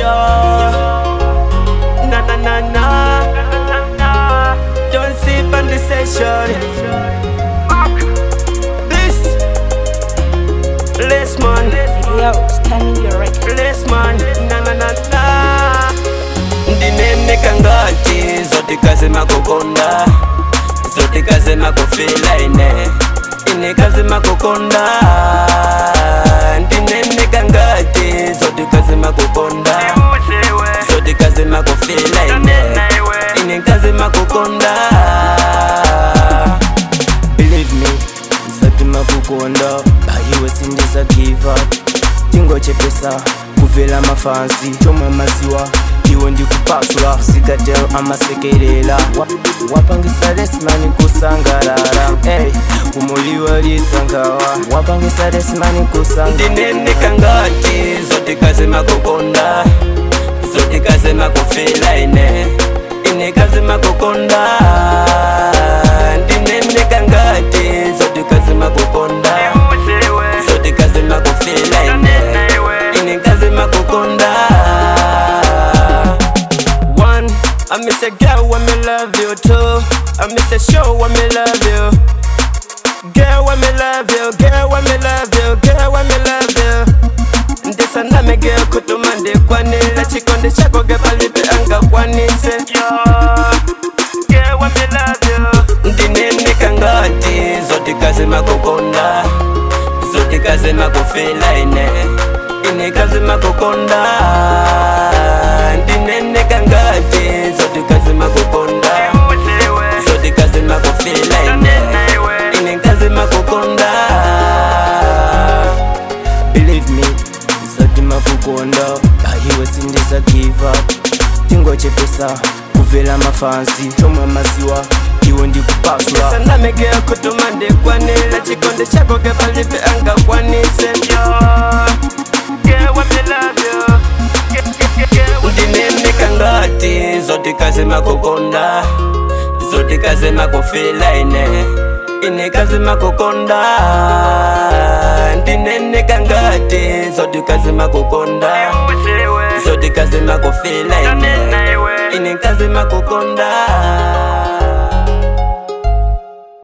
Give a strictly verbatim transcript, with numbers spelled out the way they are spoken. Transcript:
Yo, na na na na. Don't sleep on the session. This, less man. Yo, stand your record. Less man, na na na na. Ndinene kangati, zote kaze makokonda, zote kaze makofila ine, ine kaze makokonda. Ndinene kangati, zote kaze makokonda, zote kaze makofila ine, ine kaze makokonda. Believe me, zote makokonda, ayiwe sindisa give up. Tingo chepesa, kuvela mafansi, choma maziwa, iwe ndikupasula, sikatelo amasekelela. Wapangisa desmani kusangalala, hey, kumuliwa lisangawa. Wapangisa desmani kusangalala. Ndinene kangati, zote kaze makokonda, zote kaze makofila ine, ine kaze makokonda. Ndinene kangati, zote kaze makokonda, zote kaze makofila ine, ine kaze makokonda. One, I miss a girl when me love you. Two, I miss a show when me love you. Girl when me love you, girl when me love you, girl when me love you. Ndesa na me girl kutumande kwane, la chikonde chako gepalipe anga kwanise. Yo, girl when me love you. Ndinene kangati, zote kaze makokonda, zote kaze makofila ine, ine kaze makokonda. Ndinene kangati, zote kaze makokonda, zote kaze makofila ine, ine kaze makokonda. Believe me, zote makokonda, ayiwe sindisa give up. Tingo chepesa, kuvela mafansi, choma maziwa, iwe ndikupasula. Sana megea kutumande kwane, la chikonde chako gepalipe anga kwanise. Yo, girl when me love you. Ndinene kangati, zote kaze makokonda, zote kaze makofila ine, ine kaze makokonda. Ndinene kangati, zote kaze makokonda, zote kaze makofila ine, ine kaze makokonda.